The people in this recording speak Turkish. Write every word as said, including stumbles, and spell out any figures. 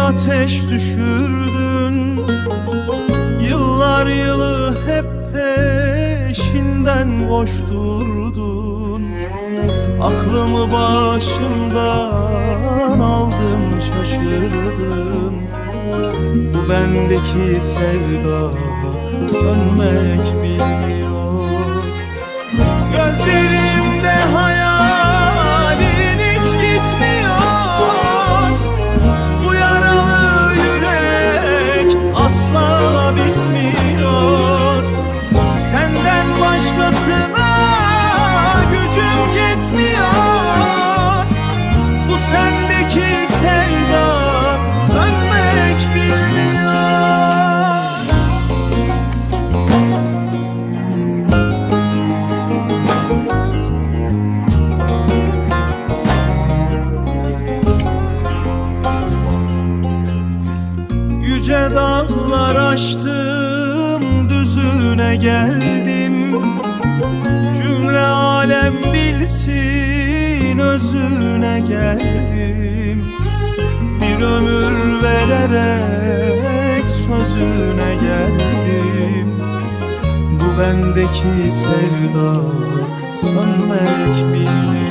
ateş düşürdün. Yıllar yılı hep peşinden koşturdun. Aklımı başımdan aldın, şaşırdın. Bu bendeki sevda sönmek bilmiyor. Gözlerimde hayalin hiç gitmiyor. Bu yaralı yürek asla bitmiyor. Senden başkasına gücüm yetmiyor. Bu sendeki sevda sönmek bilmiyor. Yüce dağlar aştım, düzüne geldim. Cümle alem bilsin, özüne geldim. Bir ömür vererek sözüne geldim. Bu bendeki sevda sönmek bilmiyor.